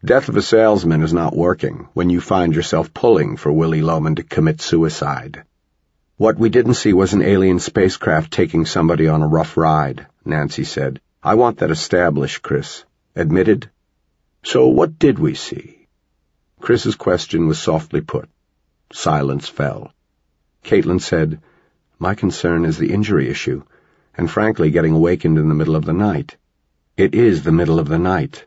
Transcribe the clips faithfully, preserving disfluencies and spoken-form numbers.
Death of a salesman is not working when you find yourself pulling for Willy Loman to commit suicide. What we didn't see was an alien spacecraft taking somebody on a rough ride, Nancy said. I want that established, Chris. Admitted? So what did we see? Chris's question was softly put. Silence fell. Caitlin said, My concern is the injury issue, and frankly getting awakened in the middle of the night. It is the middle of the night.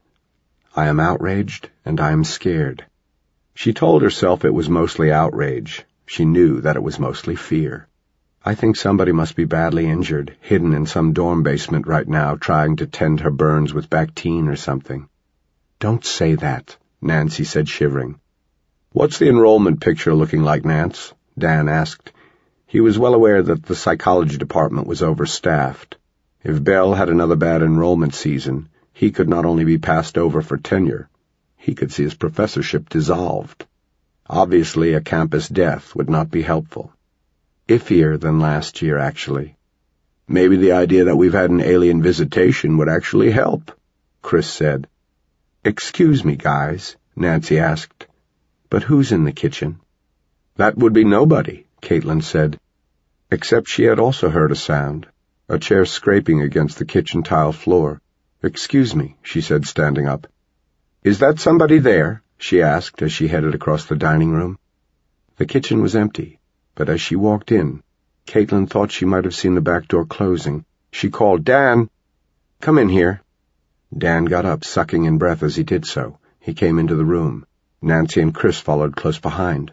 I am outraged, and I am scared. She told herself it was mostly outrage. She knew that it was mostly fear. I think somebody must be badly injured, hidden in some dorm basement right now, trying to tend her burns with Bactine or something. Don't say that, Nancy said, shivering. What's the enrollment picture looking like, Nance? Dan asked. He was well aware that the psychology department was overstaffed. If Bell had another bad enrollment season, he could not only be passed over for tenure, he could see his professorship dissolved. Obviously, a campus death would not be helpful. Iffier than last year, actually. Maybe the idea that we've had an alien visitation would actually help, Chris said. Excuse me, guys, Nancy asked. But who's in the kitchen? That would be nobody, Caitlin said. Except she had also heard a sound, a chair scraping against the kitchen tile floor. Excuse me, she said, standing up. Is that somebody there? She asked as she headed across the dining room. The kitchen was empty, but as she walked in, Caitlin thought she might have seen the back door closing. She called, Dan! Come in here. Dan got up, sucking in breath as he did so. He came into the room. Nancy and Chris followed close behind.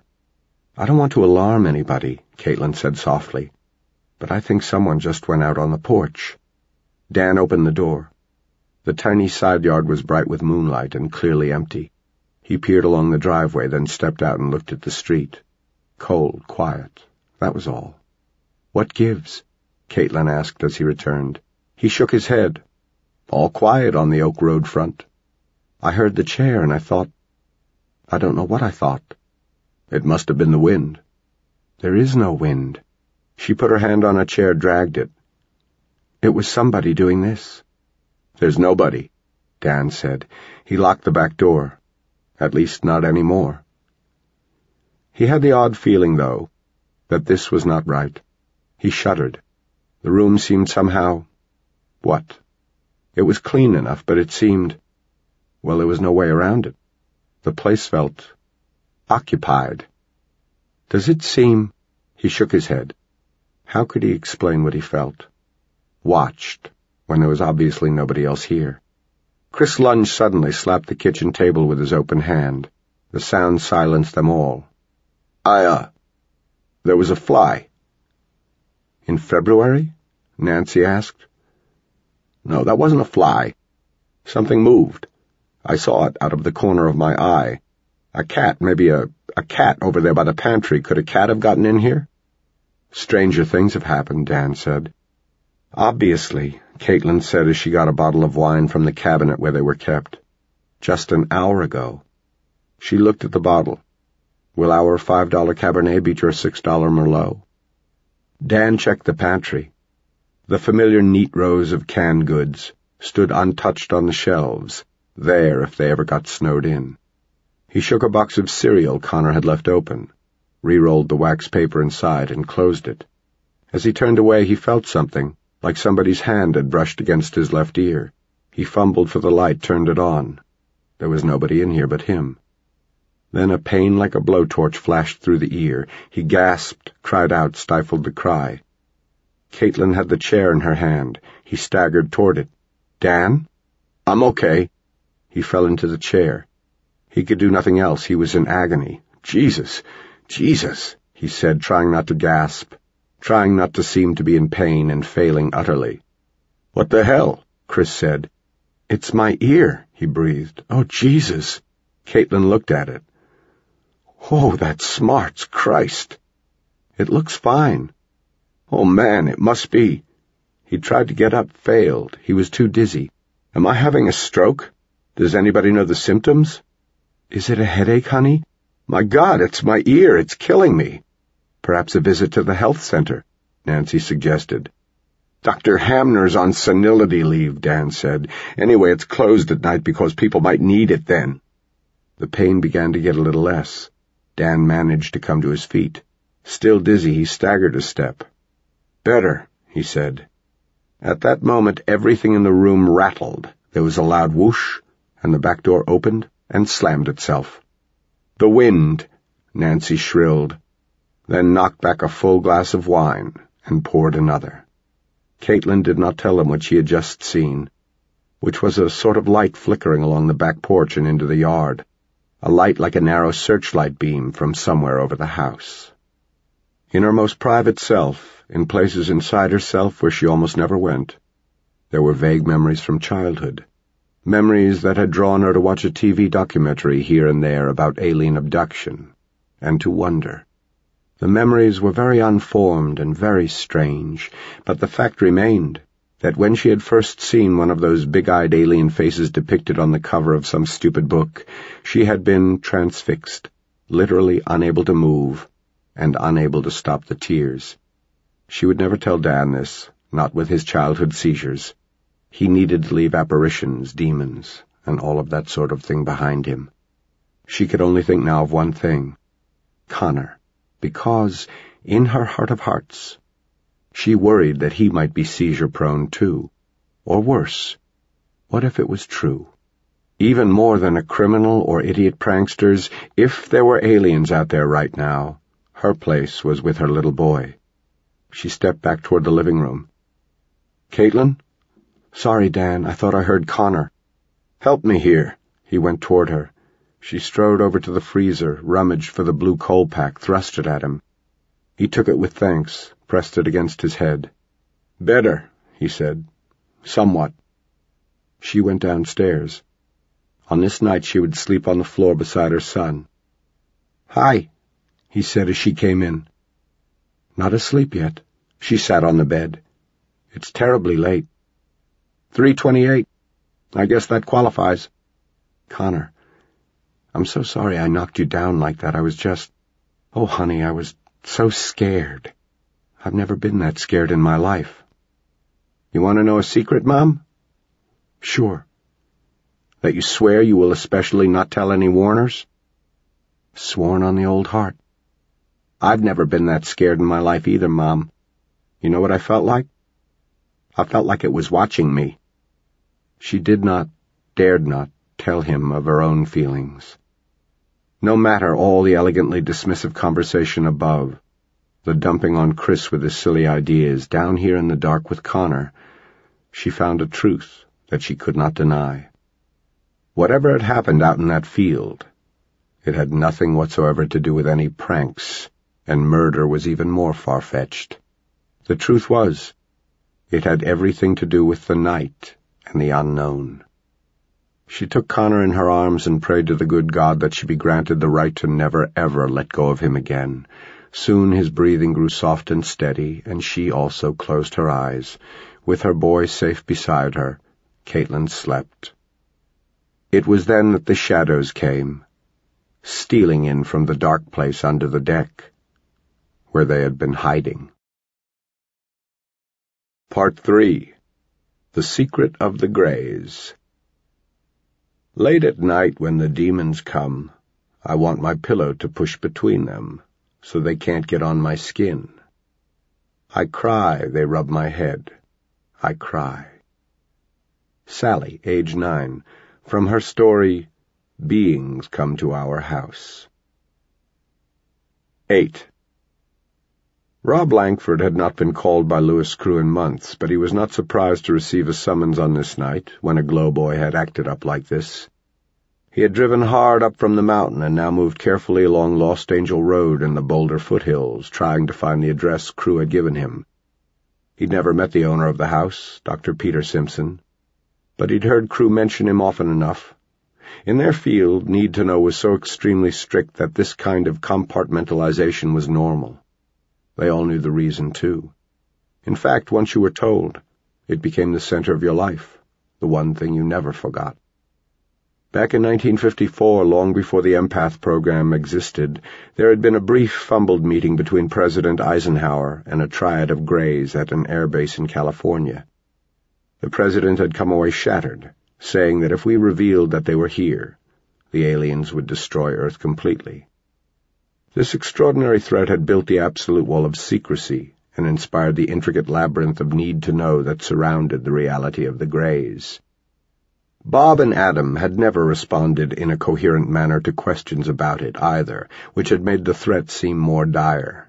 I don't want to alarm anybody, Caitlin said softly, but I think someone just went out on the porch. Dan opened the door. The tiny side yard was bright with moonlight and clearly empty. He peered along the driveway, then stepped out and looked at the street. Cold, quiet, that was all. What gives? Caitlin asked as he returned. He shook his head. All quiet on the Oak Road front. I heard the chair and I thought... I don't know what I thought. It must have been the wind. There is no wind. She put her hand on a chair, dragged it. It was somebody doing this. There's nobody, Dan said. He locked the back door. At least not any more. He had the odd feeling, though, that this was not right. He shuddered. The room seemed somehow... What? It was clean enough, but it seemed... Well, there was no way around it. The place felt... occupied. Does it seem... He shook his head. How could he explain what he felt? Watched, when there was obviously nobody else here. Chris lunged suddenly, slapped the kitchen table with his open hand. The sound silenced them all. I, uh... There was a fly. In February? Nancy asked. No, that wasn't a fly. Something moved. I saw it out of the corner of my eye. A cat, maybe a, a cat over there by the pantry. Could a cat have gotten in here? Stranger things have happened, Dan said. Obviously, Caitlin said as she got a bottle of wine from the cabinet where they were kept. Just an hour ago. She looked at the bottle. Will our five dollar Cabernet beat your six dollar Merlot? Dan checked the pantry. The familiar neat rows of canned goods stood untouched on the shelves, there if they ever got snowed in. He shook a box of cereal Connor had left open, re-rolled the wax paper inside and closed it. As he turned away, he felt something, like somebody's hand had brushed against his left ear. He fumbled for the light, turned it on. There was nobody in here but him. Then a pain like a blowtorch flashed through the ear. He gasped, cried out, stifled the cry. Caitlin had the chair in her hand. He staggered toward it. Dan? I'm okay. He fell into the chair. He could do nothing else. He was in agony. Jesus! Jesus! He said, trying not to gasp, trying not to seem to be in pain and failing utterly. What the hell? Chris said. It's my ear, he breathed. Oh, Jesus! Caitlin looked at it. Oh, that smarts, Christ! It looks fine. Oh, man, it must be. He tried to get up, failed. He was too dizzy. Am I having a stroke? Does anybody know the symptoms? Is it a headache, honey? My God, it's my ear. It's killing me. Perhaps a visit to the health center, Nancy suggested. Doctor Hamner's on senility leave, Dan said. Anyway, it's closed at night because people might need it then. The pain began to get a little less. Dan managed to come to his feet. Still dizzy, he staggered a step. "Better," he said. At that moment, everything in the room rattled. There was a loud whoosh, and the back door opened and slammed itself. "The wind," Nancy shrilled, then knocked back a full glass of wine and poured another. Caitlin did not tell him what she had just seen, which was a sort of light flickering along the back porch and into the yard, a light like a narrow searchlight beam from somewhere over the house. In her most private self, in places inside herself where she almost never went, there were vague memories from childhood, memories that had drawn her to watch a T V documentary here and there about alien abduction, and to wonder. The memories were very unformed and very strange, but the fact remained that when she had first seen one of those big-eyed alien faces depicted on the cover of some stupid book, she had been transfixed, literally unable to move, and unable to stop the tears. She would never tell Dan this, not with his childhood seizures. He needed to leave apparitions, demons, and all of that sort of thing behind him. She could only think now of one thing: Connor, because, in her heart of hearts, she worried that he might be seizure-prone too. Or worse, what if it was true? Even more than a criminal or idiot pranksters, if there were aliens out there right now, her place was with her little boy. She stepped back toward the living room. "Caitlin? Sorry, Dan, I thought I heard Connor." "Help me here." He went toward her. She strode over to the freezer, rummaged for the blue coal pack, thrust it at him. He took it with thanks, pressed it against his head. "Better," he said. "Somewhat." She went downstairs. On this night she would sleep on the floor beside her son. "Hi," he said as she came in. "Not asleep yet." She sat on the bed. "It's terribly late." three twenty-eight. I guess that qualifies." "Connor, I'm so sorry I knocked you down like that. I was just... Oh, honey, I was so scared. I've never been that scared in my life." "You want to know a secret, Mom?" "Sure." "That you swear you will especially not tell any Warners?" "Sworn on the old heart." "I've never been that scared in my life either, Mom. You know what I felt like? I felt like it was watching me." She did not, dared not, tell him of her own feelings. No matter all the elegantly dismissive conversation above, the dumping on Chris with his silly ideas, down here in the dark with Connor, she found a truth that she could not deny. Whatever had happened out in that field, it had nothing whatsoever to do with any pranks, and murder was even more far-fetched. The truth was, it had everything to do with the night and the unknown. She took Connor in her arms and prayed to the good God that she be granted the right to never, ever let go of him again. Soon his breathing grew soft and steady, and she also closed her eyes. With her boy safe beside her, Caitlin slept. It was then that the shadows came, stealing in from the dark place under the deck, where they had been hiding. Part three. The Secret of the Greys. Late at night when the demons come, I want my pillow to push between them, so they can't get on my skin. I cry, they rub my head. I cry. Sally, age nine, from her story, Beings Come to Our House. Eight. Rob Langford had not been called by Lewis Crew in months, but he was not surprised to receive a summons on this night, when a glowboy had acted up like this. He had driven hard up from the mountain and now moved carefully along Lost Angel Road in the Boulder foothills, trying to find the address Crew had given him. He'd never met the owner of the house, Doctor Peter Simpson, but he'd heard Crew mention him often enough. In their field, need to know was so extremely strict that this kind of compartmentalization was normal. They all knew the reason, too. In fact, once you were told, it became the center of your life, the one thing you never forgot. Back in nineteen fifty-four, long before the empath program existed, there had been a brief, fumbled meeting between President Eisenhower and a triad of Greys at an airbase in California. The president had come away shattered, saying that if we revealed that they were here, the aliens would destroy Earth completely. This extraordinary threat had built the absolute wall of secrecy and inspired the intricate labyrinth of need to know that surrounded the reality of the Greys. Bob and Adam had never responded in a coherent manner to questions about it either, which had made the threat seem more dire.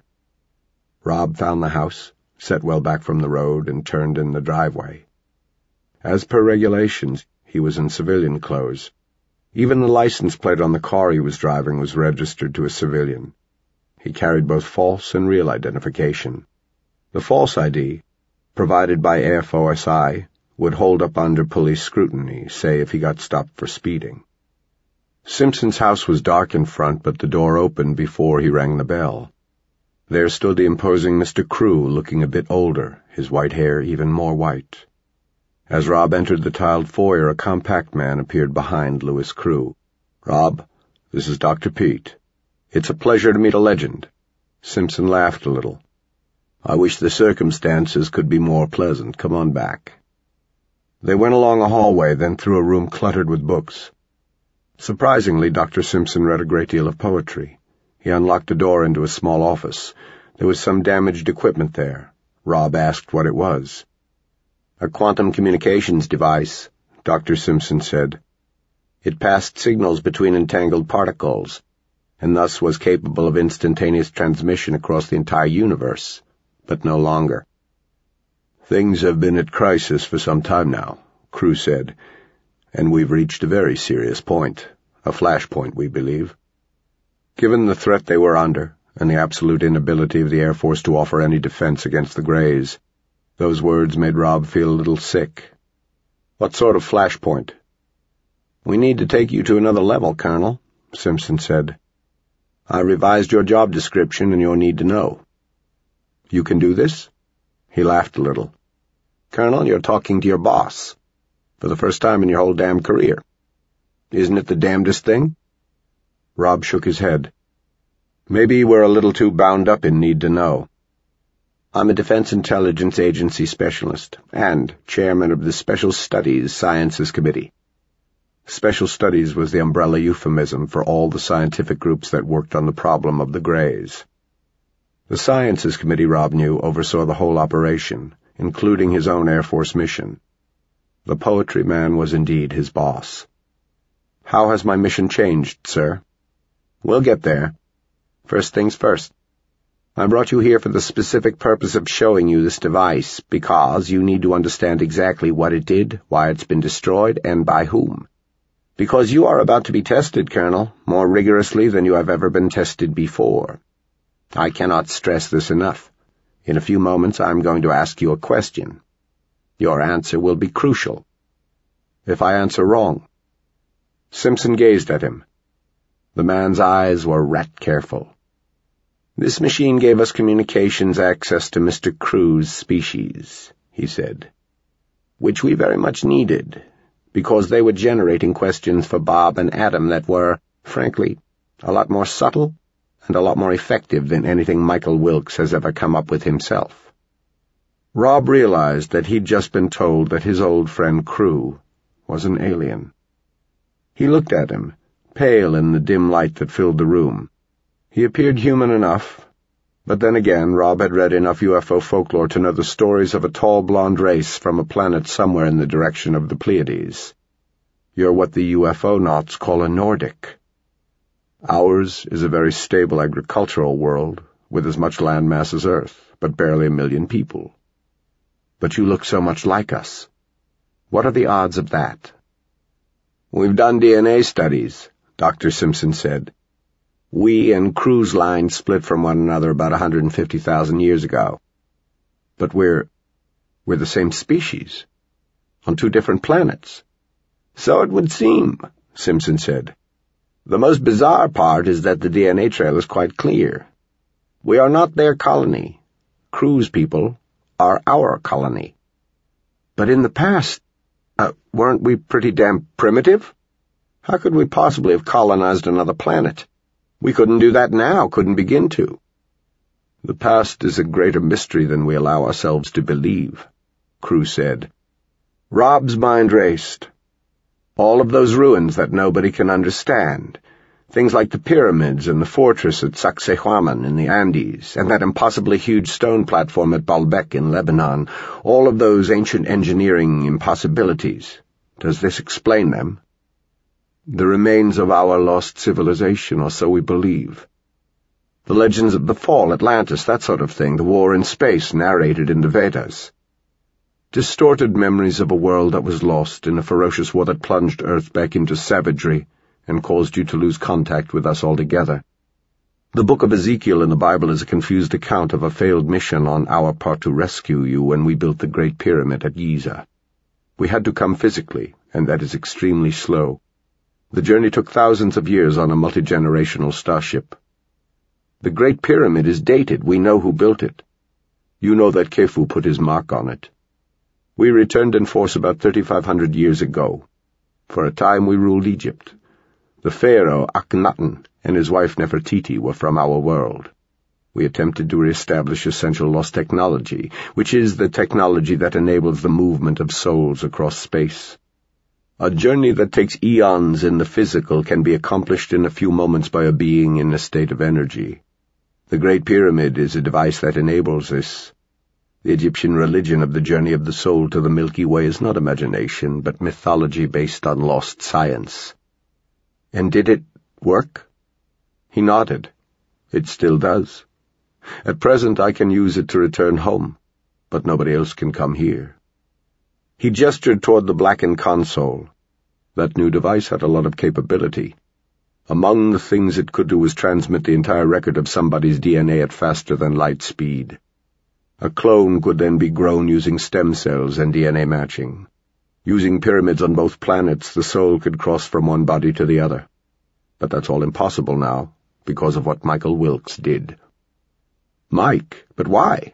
Rob found the house, set well back from the road, and turned in the driveway. As per regulations, he was in civilian clothes. Even the license plate on the car he was driving was registered to a civilian. He carried both false and real identification. The false I D, provided by A F O S I, would hold up under police scrutiny, say if he got stopped for speeding. Simpson's house was dark in front, but the door opened before he rang the bell. There stood the imposing Mister Crew, looking a bit older, his white hair even more white. As Rob entered the tiled foyer, a compact man appeared behind Louis Crew. "Rob, this is Doctor Pete. It's a pleasure to meet a legend." Simpson laughed a little. "I wish the circumstances could be more pleasant. Come on back." They went along a hallway, then through a room cluttered with books. Surprisingly, Doctor Simpson read a great deal of poetry. He unlocked a door into a small office. There was some damaged equipment there. Rob asked what it was. "A quantum communications device," Doctor Simpson said. "It passed signals between entangled particles, and thus was capable of instantaneous transmission across the entire universe, but no longer." "Things have been at crisis for some time now," Crew said, "and we've reached a very serious point, a flashpoint, we believe." Given the threat they were under, and the absolute inability of the Air Force to offer any defense against the Greys, those words made Rob feel a little sick. "What sort of flashpoint?" "We need to take you to another level, Colonel," Simpson said. "I revised your job description and your need to know." "You can do this?" He laughed a little. "Colonel, you're talking to your boss, for the first time in your whole damn career. Isn't it the damnedest thing?" Rob shook his head. "Maybe we're a little too bound up in need to know. I'm a Defense Intelligence Agency specialist and chairman of the Special Studies Sciences Committee." Special Studies was the umbrella euphemism for all the scientific groups that worked on the problem of the Greys. The Sciences Committee, Rob knew, oversaw the whole operation, including his own Air Force mission. The poetry man was indeed his boss. "How has my mission changed, sir?" "We'll get there. First things first. I brought you here for the specific purpose of showing you this device, because you need to understand exactly what it did, why it's been destroyed, and by whom. Because you are about to be tested, Colonel, more rigorously than you have ever been tested before. I cannot stress this enough. In a few moments I'm going to ask you a question. Your answer will be crucial. If I answer wrong—" Simpson gazed at him. The man's eyes were rat-careful. "This machine gave us communications access to Mister Crew's species," he said, "which we very much needed, because they were generating questions for Bob and Adam that were, frankly, a lot more subtle and a lot more effective than anything Michael Wilkes has ever come up with himself." Rob realized that he'd just been told that his old friend Crew was an alien. He looked at him, pale in the dim light that filled the room. He appeared human enough, but then again Rob had read enough U F O folklore to know the stories of a tall blonde race from a planet somewhere in the direction of the Pleiades. You're what the U F O nauts call a Nordic. Ours is a very stable agricultural world, with as much land mass as Earth, but barely a million people. But you look so much like us. What are the odds of that? "We've done D N A studies," Doctor Simpson said. "We and Crew's line split from one another about one hundred fifty thousand years ago. But we're... we're the same species, on two different planets." "So it would seem," Simpson said. "The most bizarre part is that the D N A trail is quite clear. We are not their colony. Crew's people are our colony." "But in the past, uh, weren't we pretty damn primitive? How could we possibly have colonized another planet? We couldn't do that now, couldn't begin to." "The past is a greater mystery than we allow ourselves to believe," Crew said. Rob's mind raced. All of those ruins that nobody can understand. Things like the pyramids and the fortress at Sacsayhuaman in the Andes, and that impossibly huge stone platform at Baalbek in Lebanon. All of those ancient engineering impossibilities. Does this explain them? The remains of our lost civilization, or so we believe. The legends of the fall, Atlantis, that sort of thing, the war in space narrated in the Vedas. Distorted memories of a world that was lost in a ferocious war that plunged Earth back into savagery and caused you to lose contact with us altogether. The book of Ezekiel in the Bible is a confused account of a failed mission on our part to rescue you when we built the Great Pyramid at Giza. We had to come physically, and that is extremely slow. The journey took thousands of years on a multi-generational starship. The Great Pyramid is dated. We know who built it. You know that Khefu put his mark on it. We returned in force about thirty-five hundred years ago. For a time we ruled Egypt. The pharaoh Akhenaten and his wife Nefertiti were from our world. We attempted to re-establish essential lost technology, which is the technology that enables the movement of souls across space. A journey that takes eons in the physical can be accomplished in a few moments by a being in a state of energy. The Great Pyramid is a device that enables this. The Egyptian religion of the journey of the soul to the Milky Way is not imagination, but mythology based on lost science. And did it work? He nodded. It still does. At present I can use it to return home, but nobody else can come here. He gestured toward the blackened console. That new device had a lot of capability. Among the things it could do was transmit the entire record of somebody's D N A at faster than light speed. A clone could then be grown using stem cells and D N A matching. Using pyramids on both planets, the soul could cross from one body to the other. But that's all impossible now, because of what Michael Wilkes did. Mike, but why?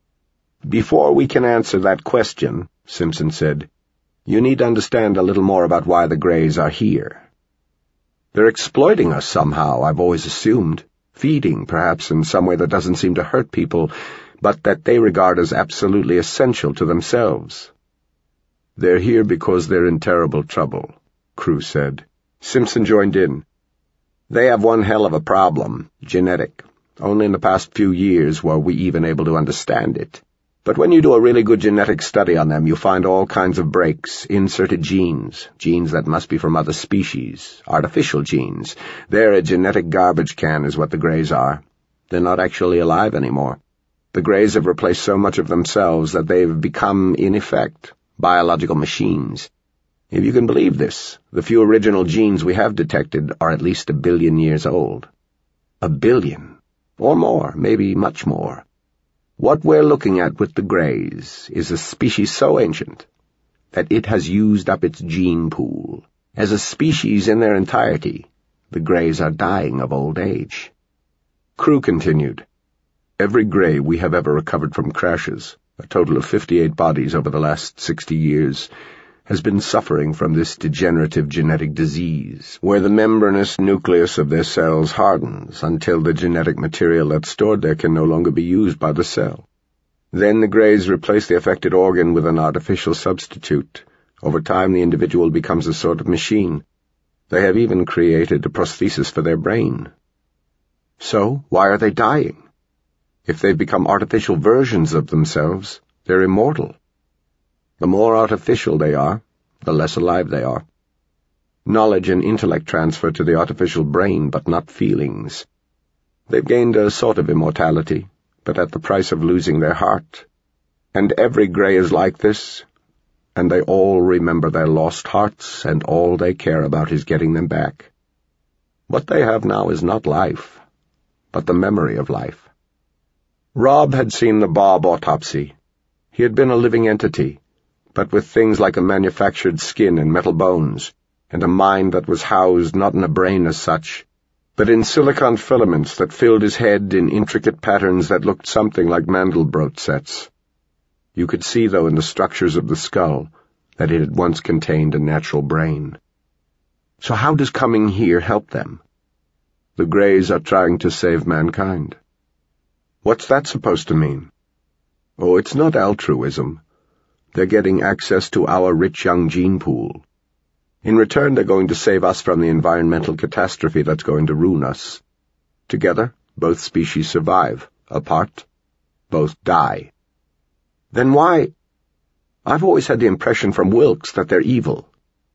Before we can answer that question, Simpson said, you need to understand a little more about why the Greys are here. They're exploiting us somehow, I've always assumed. Feeding, perhaps, in some way that doesn't seem to hurt people, but that they regard as absolutely essential to themselves. They're here because they're in terrible trouble, Crew said. Simpson joined in. They have one hell of a problem, genetic. Only in the past few years were we even able to understand it. But when you do a really good genetic study on them, you find all kinds of breaks, inserted genes, genes that must be from other species, artificial genes. They're a genetic garbage can is what the Greys are. They're not actually alive anymore. The Greys have replaced so much of themselves that they've become, in effect, biological machines. If you can believe this, the few original genes we have detected are at least a billion years old. A billion. Or more, maybe much more. What we're looking at with the Greys is a species so ancient that it has used up its gene pool. As a species in their entirety, the Greys are dying of old age. Crew continued. Every Grey we have ever recovered from crashes, a total of fifty-eight bodies over the last sixty years, has been suffering from this degenerative genetic disease, where the membranous nucleus of their cells hardens until the genetic material that's stored there can no longer be used by the cell. Then the Greys replace the affected organ with an artificial substitute. Over time the individual becomes a sort of machine. They have even created a prosthesis for their brain. So, why are they dying? If they've become artificial versions of themselves, they're immortal. The more artificial they are, the less alive they are. Knowledge and intellect transfer to the artificial brain, but not feelings. They've gained a sort of immortality, but at the price of losing their heart. And every Grey is like this, and they all remember their lost hearts, and all they care about is getting them back. What they have now is not life, but the memory of life. Rob had seen the Bob autopsy. He had been a living entity, but with things like a manufactured skin and metal bones, and a mind that was housed not in a brain as such, but in silicon filaments that filled his head in intricate patterns that looked something like Mandelbrot sets. You could see, though, in the structures of the skull, that it had once contained a natural brain. So how does coming here help them? The Greys are trying to save mankind. What's that supposed to mean? Oh, it's not altruism. They're getting access to our rich young gene pool. In return, they're going to save us from the environmental catastrophe that's going to ruin us. Together, both species survive. Apart, both die. Then why? I've always had the impression from Wilkes that they're evil.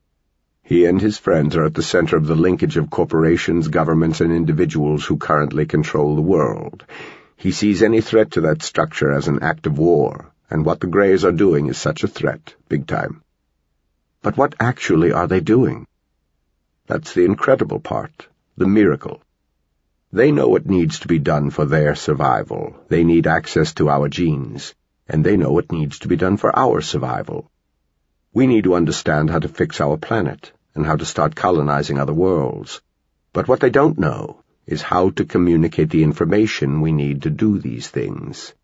He and his friends are at the center of the linkage of corporations, governments, and individuals who currently control the world. He sees any threat to that structure as an act of war, and what the Greys are doing is such a threat, big time. But what actually are they doing? That's the incredible part, the miracle. They know what needs to be done for their survival. They need access to our genes, and they know what needs to be done for our survival. We need to understand how to fix our planet and how to start colonizing other worlds. But what they don't know is how to communicate the information we need to do these things.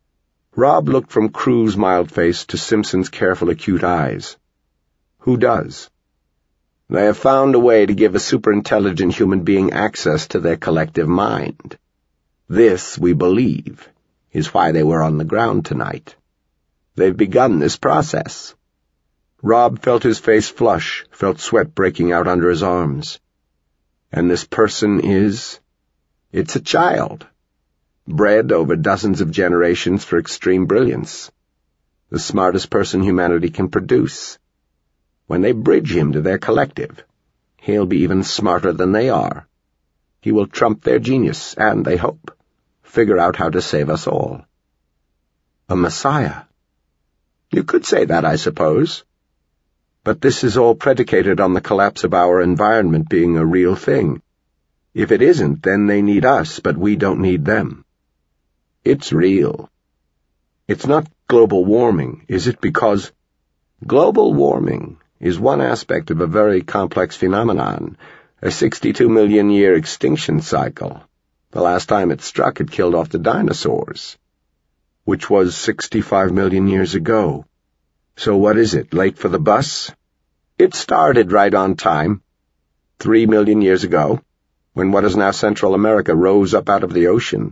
Rob looked from Crew's mild face to Simpson's careful, acute eyes. Who does? They have found a way to give a superintelligent human being access to their collective mind. This, we believe, is why they were on the ground tonight. They've begun this process. Rob felt his face flush, felt sweat breaking out under his arms. And this person is? It's a child, bred over dozens of generations for extreme brilliance. The smartest person humanity can produce. When they bridge him to their collective, he'll be even smarter than they are. He will trump their genius and, they hope, figure out how to save us all. A messiah. You could say that, I suppose. But this is all predicated on the collapse of our environment being a real thing. If it isn't, then they need us, but we don't need them. It's real. It's not global warming, is it? Because global warming is one aspect of a very complex phenomenon, a sixty-two million year extinction cycle. The last time it struck, it killed off the dinosaurs, which was sixty-five million years ago. So what is it, late for the bus? It started right on time, three million years ago, when what is now Central America rose up out of the ocean.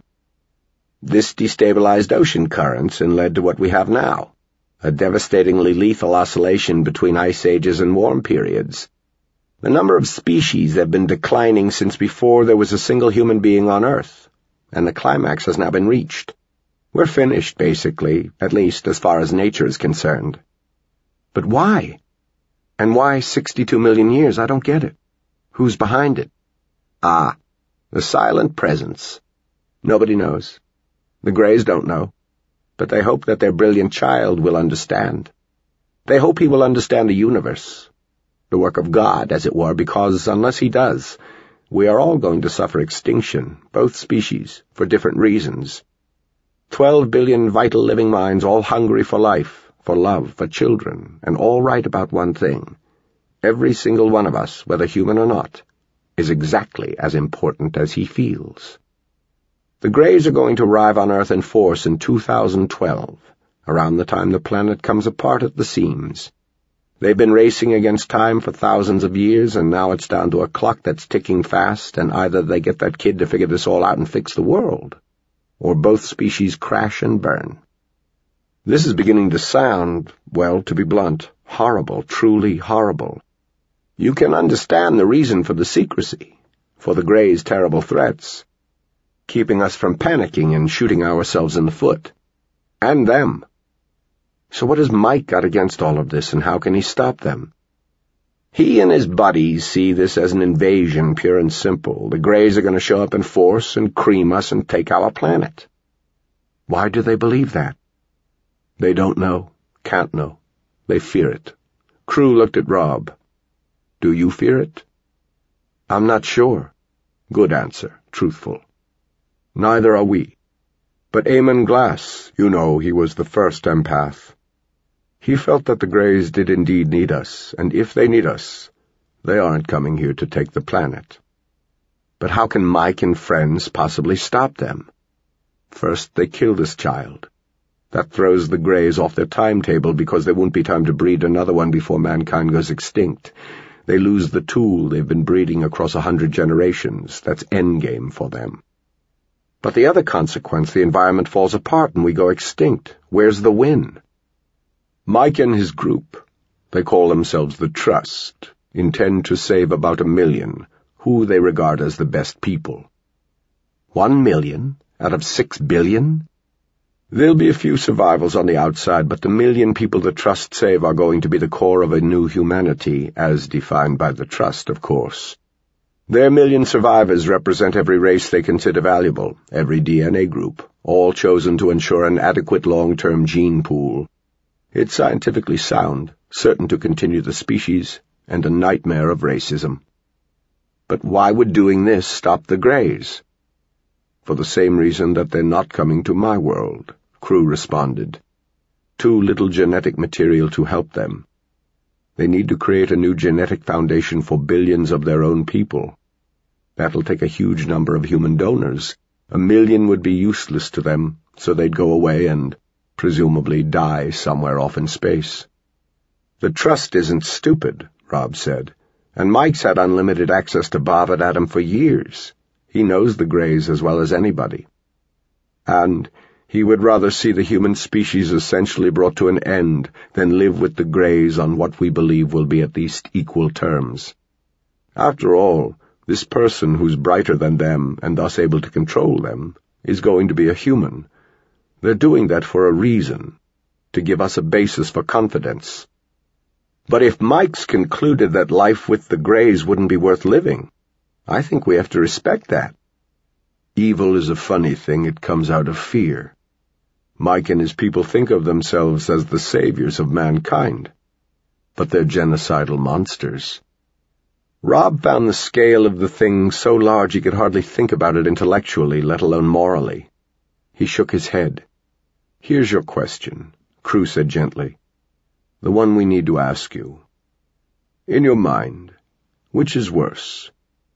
This destabilized ocean currents and led to what we have now, a devastatingly lethal oscillation between ice ages and warm periods. The number of species have been declining since before there was a single human being on Earth, and the climax has now been reached. We're finished, basically, at least as far as nature is concerned. But why? And why sixty-two million years? I don't get it. Who's behind it? Ah, the silent presence. Nobody knows. The Greys don't know. But they hope that their brilliant child will understand. They hope he will understand the universe, the work of God, as it were, because unless he does, we are all going to suffer extinction, both species, for different reasons. Twelve billion vital living minds, all hungry for life, for love, for children, and all right about one thing. Every single one of us, whether human or not, is exactly as important as he feels. The Greys are going to arrive on Earth in force in two thousand twelve, around the time the planet comes apart at the seams. They've been racing against time for thousands of years, and now it's down to a clock that's ticking fast, and either they get that kid to figure this all out and fix the world, or both species crash and burn. This is beginning to sound, well, to be blunt, horrible, truly horrible. You can understand the reason for the secrecy, for the Greys' terrible threats, keeping us from panicking and shooting ourselves in the foot. And them. So what has Mike got against all of this, and how can he stop them? He and his buddies see this as an invasion, pure and simple. The Greys are going to show up in force and cream us and take our planet. Why do they believe that? They don't know, can't know. They fear it. Crew looked at Rob. Do you fear it? I'm not sure. Good answer, truthful. Neither are we. But Eamon Glass, you know, he was the first empath. He felt that the Greys did indeed need us, and if they need us, they aren't coming here to take the planet. But how can Mike and friends possibly stop them? First, they kill this child. That throws the Greys off their timetable because there won't be time to breed another one before mankind goes extinct. They lose the tool they've been breeding across a hundred generations. That's endgame for them. But the other consequence, the environment falls apart and we go extinct. Where's the win? Mike and his group, they call themselves the Trust, intend to save about a million, who they regard as the best people. One million out of six billion? There'll be a few survivals on the outside, but the million people the Trust save are going to be the core of a new humanity, as defined by the Trust, of course. Their million survivors represent every race they consider valuable, every D N A group, all chosen to ensure an adequate long-term gene pool. It's scientifically sound, certain to continue the species, and a nightmare of racism. But why would doing this stop the Greys? For the same reason that they're not coming to my world, Crew responded. Too little genetic material to help them. They need to create a new genetic foundation for billions of their own people. That'll take a huge number of human donors. A million would be useless to them, so they'd go away and, presumably, die somewhere off in space. The Trust isn't stupid, Rob said, and Mike's had unlimited access to Bavad Atom for years. He knows the Greys as well as anybody. And he would rather see the human species essentially brought to an end than live with the Greys on what we believe will be at least equal terms. After all, this person who's brighter than them and thus able to control them is going to be a human. They're doing that for a reason, to give us a basis for confidence. But if Mike's concluded that life with the Greys wouldn't be worth living, I think we have to respect that. Evil is a funny thing. It comes out of fear. Mike and his people think of themselves as the saviors of mankind, but they're genocidal monsters. Rob found the scale of the thing so large he could hardly think about it intellectually, let alone morally. He shook his head. Here's your question, Crew said gently. The one we need to ask you. In your mind, which is worse?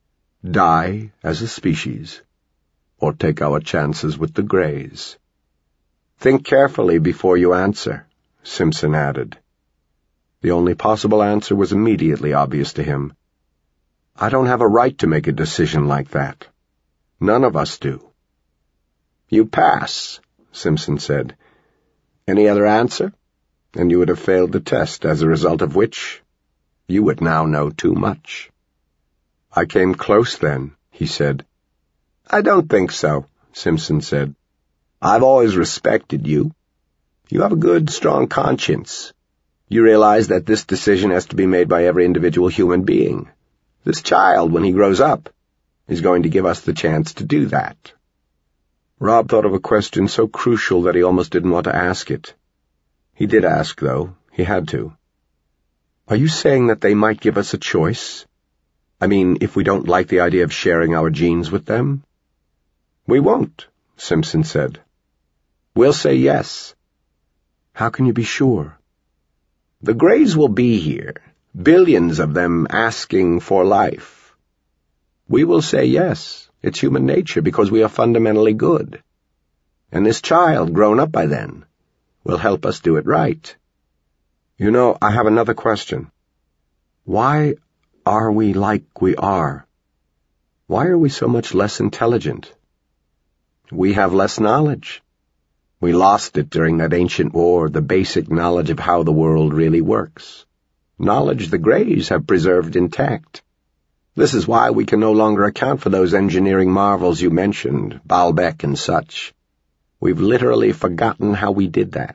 Die as a species, or take our chances with the Greys? Think carefully before you answer, Simpson added. The only possible answer was immediately obvious to him. I don't have a right to make a decision like that. None of us do. You pass, Simpson said. Any other answer? And you would have failed the test, as a result of which you would now know too much. I came close then, he said. I don't think so, Simpson said. I've always respected you. You have a good, strong conscience. You realize that this decision has to be made by every individual human being. This child, when he grows up, is going to give us the chance to do that. Rob thought of a question so crucial that he almost didn't want to ask it. He did ask, though. He had to. Are you saying that they might give us a choice? I mean, if we don't like the idea of sharing our genes with them? We won't, Simpson said. We'll say yes. How can you be sure? The Greys will be here, billions of them asking for life. We will say yes. It's human nature because we are fundamentally good. And this child, grown up by then, will help us do it right. You know, I have another question. Why are we like we are? Why are we so much less intelligent? We have less knowledge. We lost it during that ancient war, the basic knowledge of how the world really works. Knowledge the Greys have preserved intact. This is why we can no longer account for those engineering marvels you mentioned, Baalbek and such. We've literally forgotten how we did that.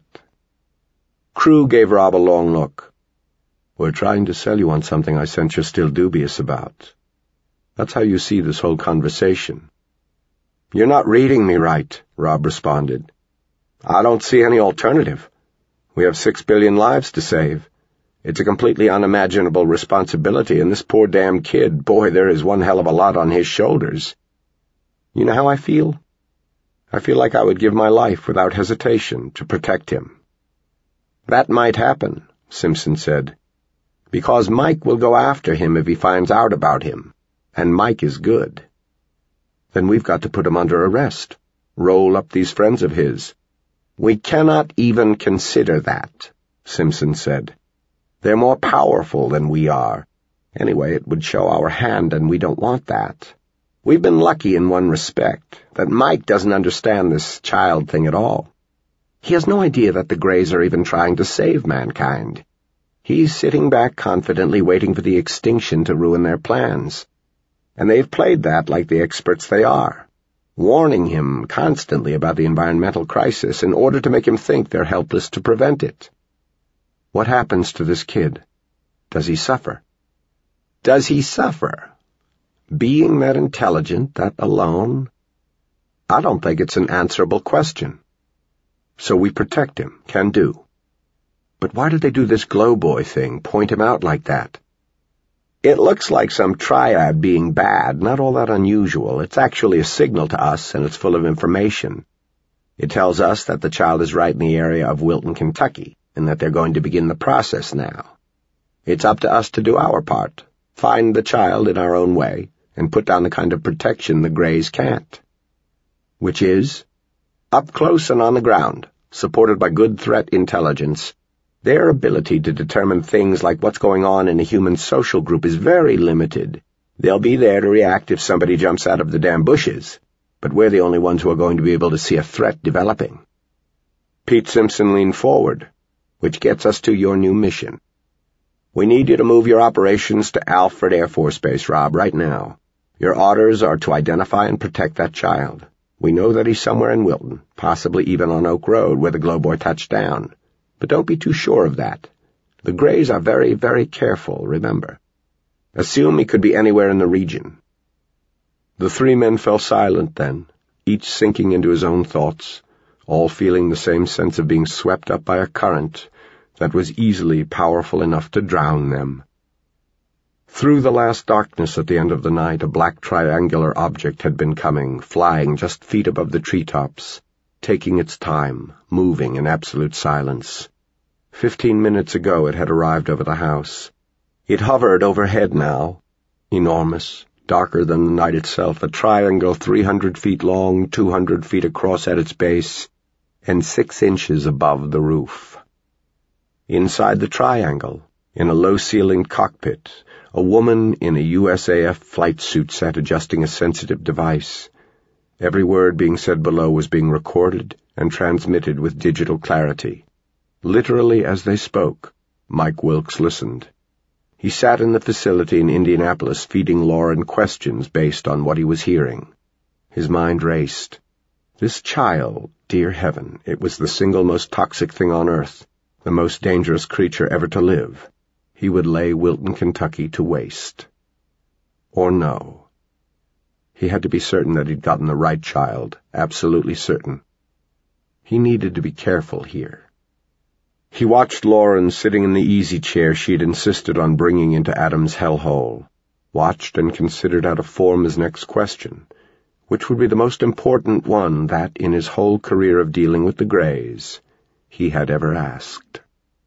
Crew gave Rob a long look. We're trying to sell you on something I sense you're still dubious about. That's how you see this whole conversation. You're not reading me right, Rob responded. I don't see any alternative. We have six billion lives to save. It's a completely unimaginable responsibility, and this poor damn kid, boy, there is one hell of a lot on his shoulders. You know how I feel? I feel like I would give my life without hesitation to protect him. That might happen, Simpson said, because Mike will go after him if he finds out about him, and Mike is good. Then we've got to put him under arrest, roll up these friends of his. We cannot even consider that, Simpson said. They're more powerful than we are. Anyway, it would show our hand, and we don't want that. We've been lucky in one respect, that Mike doesn't understand this child thing at all. He has no idea that the Greys are even trying to save mankind. He's sitting back confidently waiting for the extinction to ruin their plans. And they've played that like the experts they are, warning him constantly about the environmental crisis in order to make him think they're helpless to prevent it. What happens to this kid? Does he suffer? Does he suffer? Being that intelligent, that alone? I don't think it's an answerable question. So we protect him, can do. But why did they do this glow boy thing, point him out like that? It looks like some triad being bad, not all that unusual. It's actually a signal to us, and it's full of information. It tells us that the child is right in the area of Wilton, Kentucky, and that they're going to begin the process now. It's up to us to do our part, find the child in our own way, and put down the kind of protection the Greys can't. Which is, up close and on the ground, supported by good threat intelligence, their ability to determine things like what's going on in a human social group is very limited. They'll be there to react if somebody jumps out of the damn bushes, but we're the only ones who are going to be able to see a threat developing. Pete Simpson leaned forward, which gets us to your new mission. We need you to move your operations to Alfred Air Force Base, Rob, right now. Your orders are to identify and protect that child. We know that he's somewhere in Wilton, possibly even on Oak Road, where the glowboy touched down. But don't be too sure of that. The Greys are very, very careful, remember. Assume he could be anywhere in the region. The three men fell silent then, each sinking into his own thoughts, all feeling the same sense of being swept up by a current that was easily powerful enough to drown them. Through the last darkness at the end of the night, a black triangular object had been coming, flying just feet above the treetops, taking its time, moving in absolute silence. Fifteen minutes ago it had arrived over the house. It hovered overhead now, enormous, darker than the night itself, a triangle three hundred feet long, two hundred feet across at its base, and six inches above the roof. Inside the triangle, in a low-ceilinged cockpit, a woman in a U S A F flight suit sat adjusting a sensitive device. Every word being said below was being recorded and transmitted with digital clarity. Literally as they spoke, Mike Wilkes listened. He sat in the facility in Indianapolis feeding Lauren questions based on what he was hearing. His mind raced. This child, dear heaven, it was the single most toxic thing on earth, the most dangerous creature ever to live. He would lay Wilton, Kentucky to waste. Or no. He had to be certain that he'd gotten the right child, absolutely certain. He needed to be careful here. He watched Lauren sitting in the easy chair she'd insisted on bringing into Adam's hellhole, watched and considered how to form his next question, which would be the most important one that, in his whole career of dealing with the Greys, he had ever asked.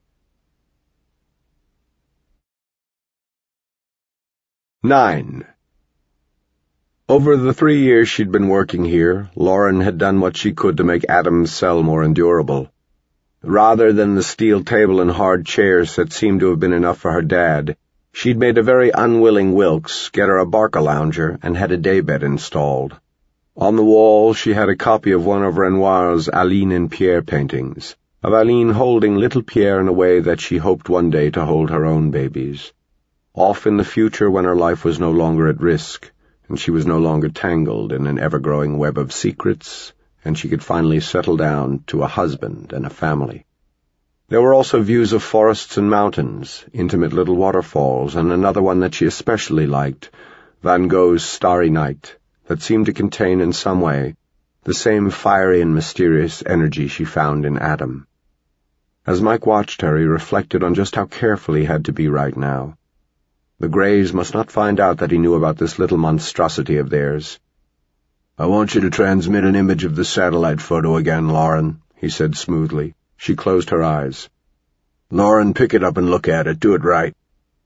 Nine. Over the three years she'd been working here, Lauren had done what she could to make Adam's cell more endurable. Rather than the steel table and hard chairs that seemed to have been enough for her dad, she'd made a very unwilling Wilkes get her a Barcalounger and had a daybed installed. On the wall she had a copy of one of Renoir's Aline and Pierre paintings, of Aline holding little Pierre in a way that she hoped one day to hold her own babies. Off in the future when her life was no longer at risk, and she was no longer tangled in an ever-growing web of secrets, and she could finally settle down to a husband and a family. There were also views of forests and mountains, intimate little waterfalls, and another one that she especially liked, Van Gogh's Starry Night, that seemed to contain in some way the same fiery and mysterious energy she found in Adam. As Mike watched her, he reflected on just how careful he had to be right now. The Greys must not find out that he knew about this little monstrosity of theirs. "I want you to transmit an image of the satellite photo again, Lauren," he said smoothly. She closed her eyes. "Lauren, pick it up and look at it. Do it right."